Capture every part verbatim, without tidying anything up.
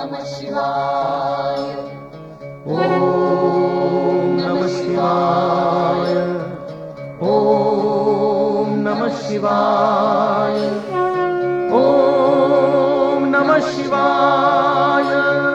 नमः शिवाय। ओम नमः शिवाय। ओम नमः शिवाय। ओम नमः शिवाय।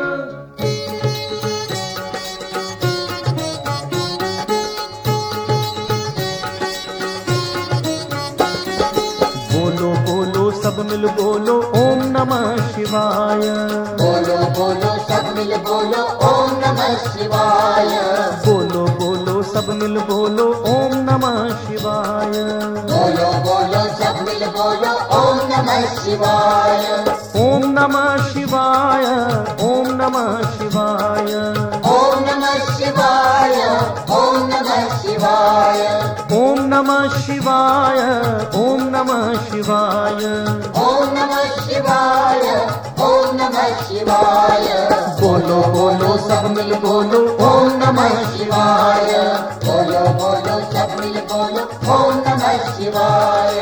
बोलो बोलो सब मिल बोलो ओम नमः शिवाय। बोलो बोलो सब मिल बोलो ओम नमः शिवाय। बोलो बोलो सब मिल बोलो ओम नमः शिवाय। बोलो बोलो सब मिल बोलो ओम नमः शिवाय। ओम नमः शिवाय। ओम नमः शिवाय। ओम नमः शिवाय। ओम नमः शिवाय। ओम नमः शिवाय। ओम नमः शिवाय। ओम नमः शिवाय। ओम नमः शिवाय। बोलो बोलो सब मिल बोलो ओम नमः शिवाय। बोलो बोलो सब मिल बोलो ओम नमः शिवाय।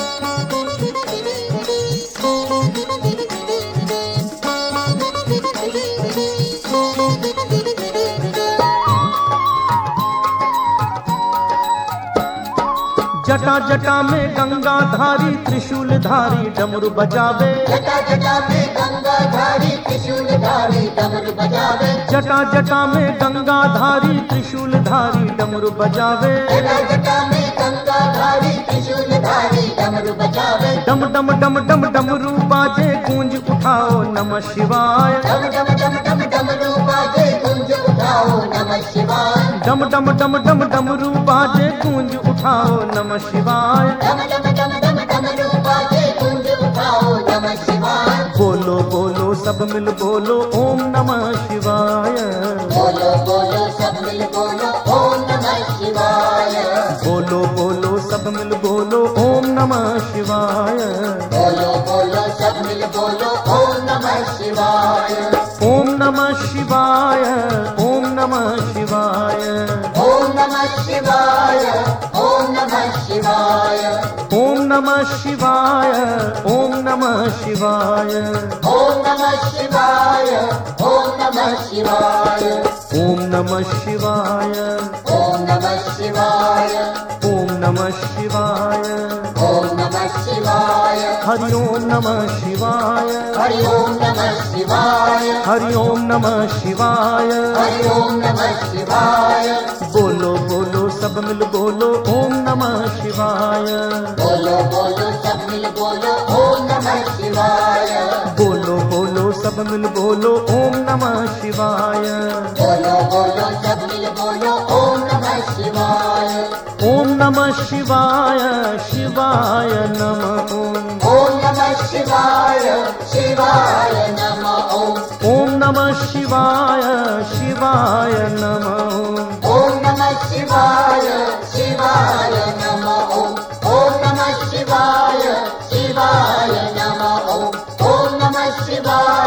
जटा जटा में गंगा धारी त्रिशूल धारी डमरू बजावे। जटा जटा में गंगा धारी त्रिशूल धारी डमरू बजावे। जटा जटा में गंगा धारी त्रिशूल धारी डमरू बजावे। जटा जटा में गंगा धारी त्रिशूल धारी डमरू बजावे। डम डम डम डम डमरू बाजे गूंज उठाओ नमः शिवाय। डम डम डम डम डमरू बाजे गूंज उठाओ नमः शिवाय। डम डम डम डम डमरू बाजे गूंज उठाओ नमः शिवाय। डम डम डम डम डमरू बाजे गूंज उठाओ नमः शिवाय। बोलो बोलो सब मिल बोलो ओम नमः शिवाय। बोलो बोलो सब मिल बोलो ओम नमः शिवाय। बोलो बोलो सब मिल बोलो ओम नमः शिवाय। बोलो बोलो सब मिल बोलो ओम नमः शिवाय। ओम नमः शिवाय। ओम नमः शिवाय। ओम नमः शिवाय। ओम नमः शिवाय। ओम नमः शिवाय। ओम नमः शिवाय। ओम नमः शिवाय। ओम नमः शिवाय। ओम नमः शिवाय। ओम नमः शिवाय। ओम नमः शिवाय। ओम नमः शिवाय। हरि ओम नमः शिवाय। हरि ओम नमः शिवाय। हरि ओम नमः शिवाय। हरि ओम नमः शिवाय। बोलो बोलो सब मिल बोलो ओम नमः शिवाय। बोलो बोलो सब मिल बोलो ओम नमः शिवाय। बोलो बोलो सब मिल बोलो ओम नमः शिवाय। बोलो बोलो सब मिल बोलो ओम नमः शिवाय। ओम नमः शिवाय। शिवाय नमः ओम। ओम नमः शिवाय। शिवाय नमः ओम। ओम नमः शिवाय। शिवाय नमः ओम। ओम नमः शिवाय। शिवाय नमः ओम। ओम नमः शिवाय। शिवाय नमः ओम। ओम नमः शिवाय।